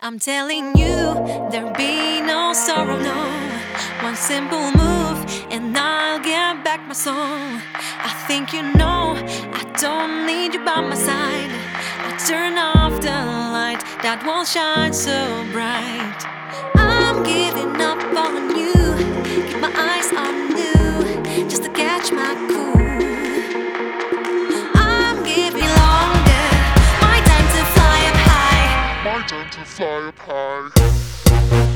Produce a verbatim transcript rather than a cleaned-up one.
I'm telling you, there'll be no sorrow, no. One simple move and I'll get back my soul. I think you know I don't need you by my side. I turn off the light that won't shine so bright. I'm giving up on you, keep my eyes on you, just to catch my cool. I'm giving longer, my time to fly up high. My time to fly up high.